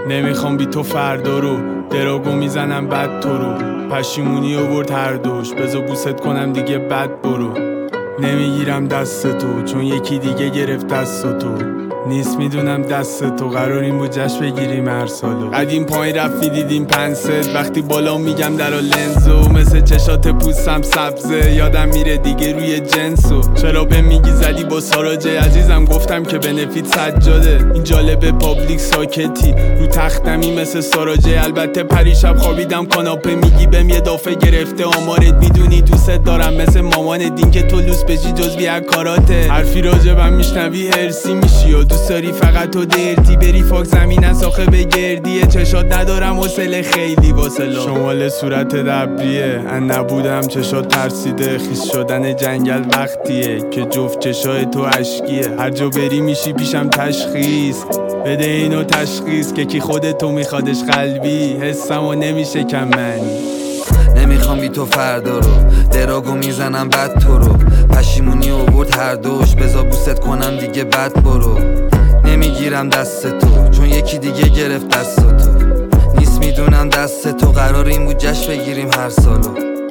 نمیخوام بی تو فردا رو، دراگو میزنم بد تو رو. پشیمونی آورد هر دوش، بذار بوست کنم دیگه بد برو. نمیگیرم دست تو چون یکی دیگه گرفت دست تو. نیست میدونم دست تو، قرار این بود جشن بگیریم هر سالو. قدیم پایین رفتی دیدیم پنست، وقتی بالا میگم درا لنزو. مثل چشات پوستم سبزه، یادم میره دیگه روی جنسو. چرا به میگی زدی با ساراجه عزیزم، گفتم که بنفیت سجاده. این جالبه پابلیک ساکتی رو تختمی مثل ساراجه. البته پریشب خوابیدم کاناپه، میگی بهم یه دافه گرفته آمارت. میدونی دوست دارم مثل مامان دین که تو لوس بشی جزوی کاراته. حرفی راجبم میشنوی هرسی میشی و دوست داری فقط تو درتی بری فاک زمین از آخه بگردیه. چشات ندارم حوصله خیلی واسه شمال صورت دبریه. ان نبودم چشات ترسیده، خیس شدن جنگل وقتیه که جفت چشای تو عشقیه. هر جا بری میشی پیشم تشخیص، بده اینو تشخیص که کی خودتو میخوادش قلبی. حسم و نمیشه کم معنی. نمیخوام بی تو فردا رو، دراگو میزنم بد تو رو. پشیمونی آورد هر دوش، بذار بوست کنم دیگه بد برو. نمیگیرم دست تو چون یکی دیگه گرفت دست تو. نیست میدونم دست تو، قرار این بود جشن بگیریم هر سالو.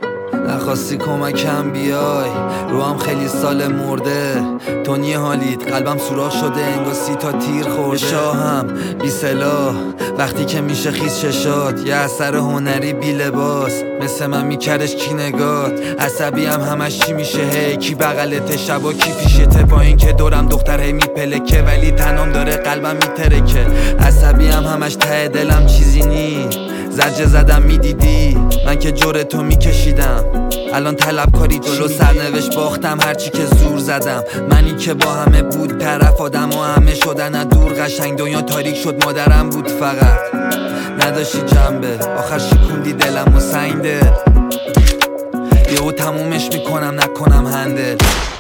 نخواستی کمکم بیای، رو هم خیلی سال مرده. تو نی حالیت قلبم سوراخ شده، انگار 30 تا تیر خورده. شاهم بی سلاح وقتی که میشه خیس چشات. یه اثر هنری بی لباس، مثل من میکردش کی نگات. عصبی هم همش چی میشه، هی کی بغلت شبا کی پیشته. با این که دورم دختر هی میپلکه، ولی تنم داره قلبم میترکه. عصبی هم همش ته دلم چیزی نی، زجه زدم میدیدی من که جور تو میکشیدم. الان طلبکاری جلو سرنوشت باختم، هرچی که زور زدم. منی که با همه بود طرف، آدم و همه شدن از دور قشنگ. دنیا تاریک شد مادرم بود فقط، نداشتی جنبه. آخر شکوندی دلم و سنگ دل، یهو تمومش میکنم نکنم هندل.